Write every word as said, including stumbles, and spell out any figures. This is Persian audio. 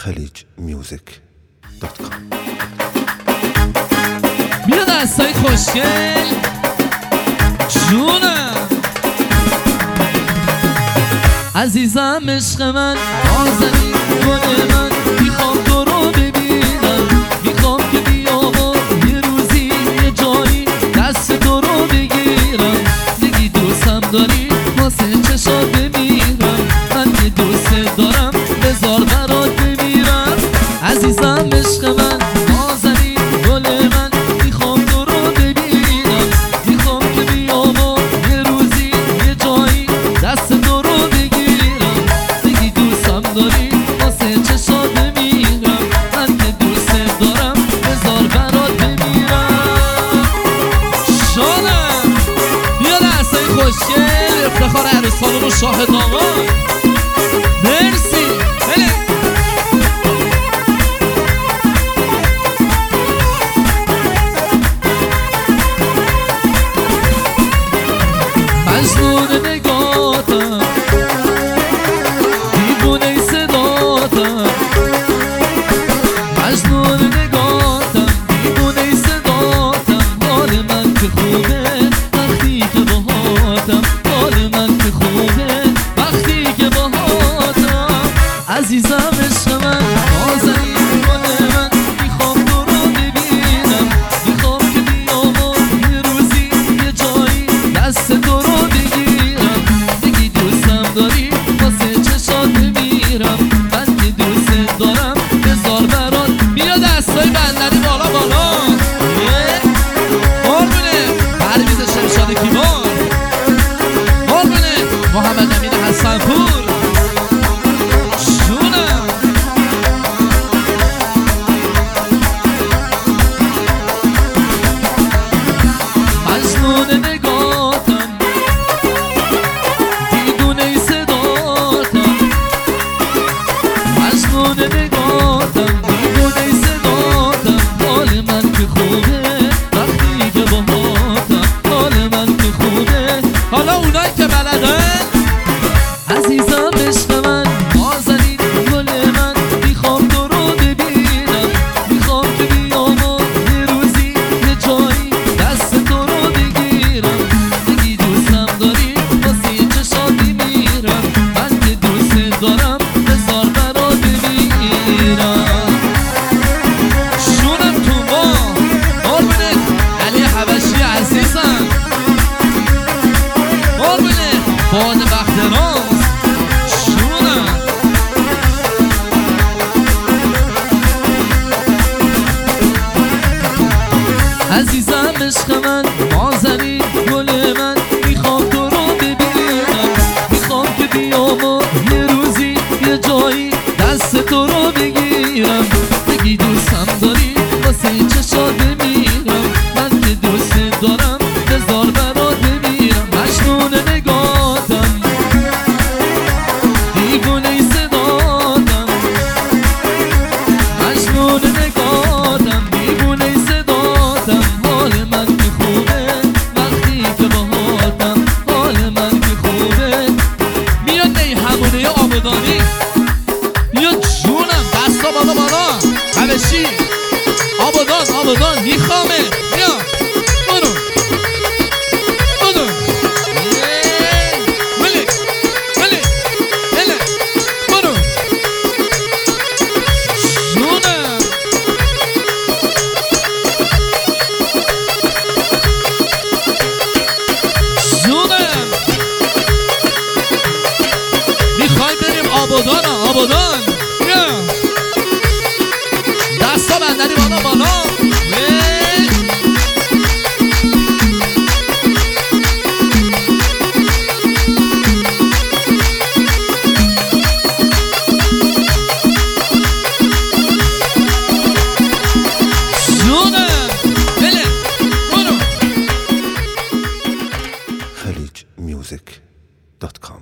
خلیج میوزیک دات کام. بیا دستای خوشگل جونم عزیزم عشق من نازنین گل من میخوام تو رو ببینم میخوام که بیام یه روزی یه جایی دست تو رو بگیرم بگی دوستم داری واسه چشات بمیرم من که دوست دارم بذار برات بمیرم عزیزم عشق من نازنین گل من میخوام تو رو ببینم میخوام که بیام یه روزی یه جایی دست تو رو بگیرم بگی دوستم داری واسه چشات بمیرم من که دوست دارم بذار برات بمیرم شانم بیا دستای خوشگل افتخار عروسان و شاهد آقا مرسی بله مجنون نگاتم دیوونه صداتم مجنون نگاتم دیوونه صداتم حال من که خوبه وقتی که باهاتم حال من که خوبه وقتی که باهاتم عزیزم عشق من نازنین گل من میخوام تو رو ببینم میخوام که بیام یه روزی یه جایی دست تو رو بگیرم بگی دوستم داری واسه چشات بمیرم من که دوست دارم بذار برات بیا دستای بندری بالا بالا قربونه پرویز شمشاد کیوان قربونه محمد امین حسنپور جونم مجنون نگاتم دیدونه صداتم مجنون نگاتم دیدونه صداتم حال من که خوبه وقتی که باهاتم حال من که خوبه حالا اونایی که بلدن عزیزم عشق من نازنین گل من میخوام تو رو ببینم میخوام که بیام یه روزی یه جایی دست تو رو بگیرم بگی دوستم داری واسه چشات میمیرم من که دوست دارم بذار برات بمیرم شونم تو ما قربونه علی حبشی عزیزم قربونه باد بخت راز شونم عزیزم عشق من نازنین گل من میخوام تو رو ببینم میخوام که بیام یه روزی یه جایی دست تو رو بگیرم بگی دوستم داری واسه چشات بمیرم من که دوست دارم بذار برات بمیرم مجنون نگاتم دیوونه صداتم مجنون نگاتم دیوونه صداتم حال من که خوبه وقتی که باهاتم حال من که خوبه میاد نی همونه آبادانی بیا جونم دستا بالا بالا حبشی آبادان آبادان میخوامه بیا برو برو ملک ملک ملک برو جونم جونم میخوای بریم آبادان آبادان بیا دستا بندری بالا بالا جونم بله برو خلیج میوزیک دات کام.